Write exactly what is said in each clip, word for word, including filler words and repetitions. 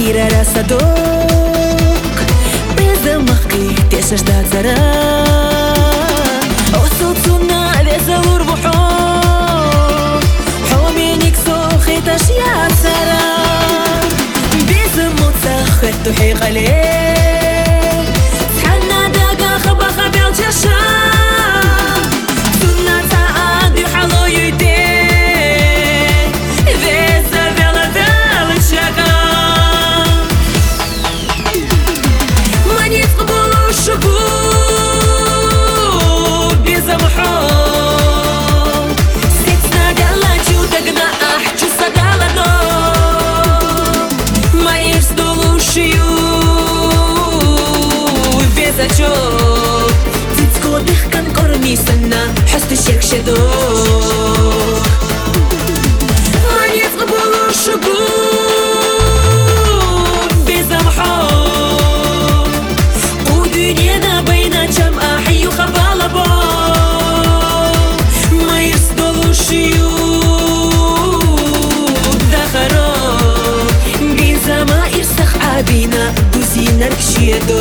Irarea să duc pe zamahki tești da zara o sutuna vezalur buho hominik so khitash ya sara bizmut sakhat hiqale sana daga khaba khabil jasha sunna ta'ad yuhalo yide تتكو ضحكا قرمي سنة حست الشيك شدو من يتقبل الشقوق بزمحو ودنيانا بين جمع حي وخبالبو ما يصدلو الشيوخ دخرو بزما يرسخ عابينا دوزينا ركشيدو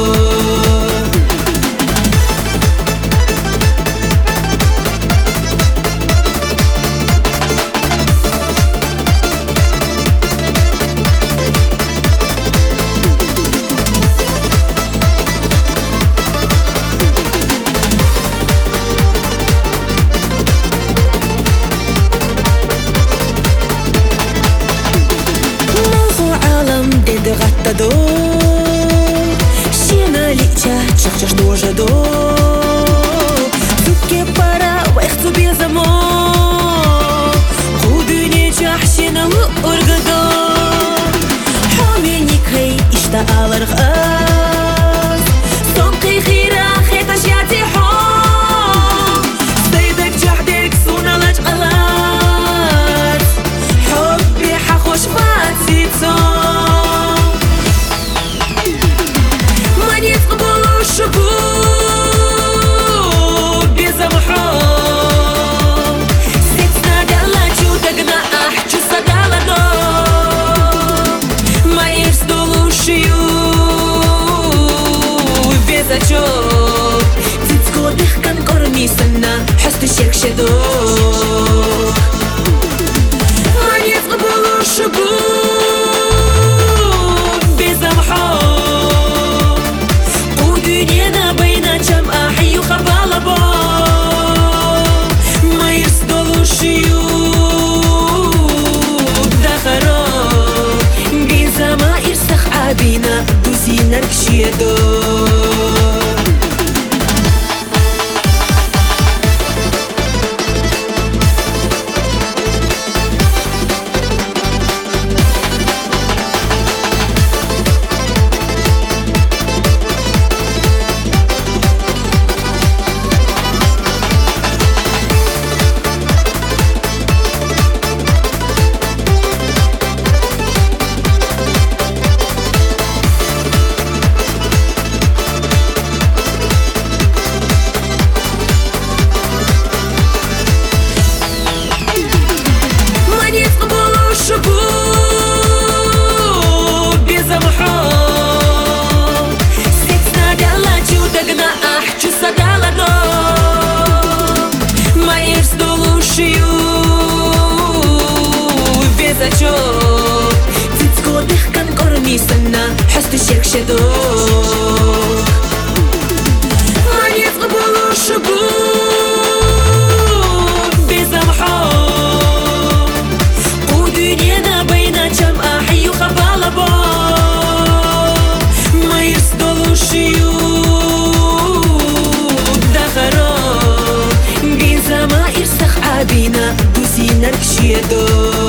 غطدو شينا ليتشا تشخشش دوجدو سوكي برا ويختو بيزمو خودوني جاحشينا وأرقدو حوميني كي اشتاق الرغاز صومقي خيرا خيطا شياتي حوم صيدك جحدك سونا لاج غلات حبي حخوش فاتيتو تتكو ضحكا قرمي سنة حست الشيك شدو من يتقبلو الشقوق بزمحو ودنيانا بين جمع حي وخبالبو ما يصدلو الشيوخ دخرو بزما يرسخ عابينا دوزينا ركشيدو تتكو ضحكا قرمي سنة حست الشيك شدو من يتقبلو الشقوق بزمحو ودنيانا بين جمع حي وخبالبو ما يصدلو الشيوخ دخرو بزما يرسخ عابينا دوزينا ركشيدو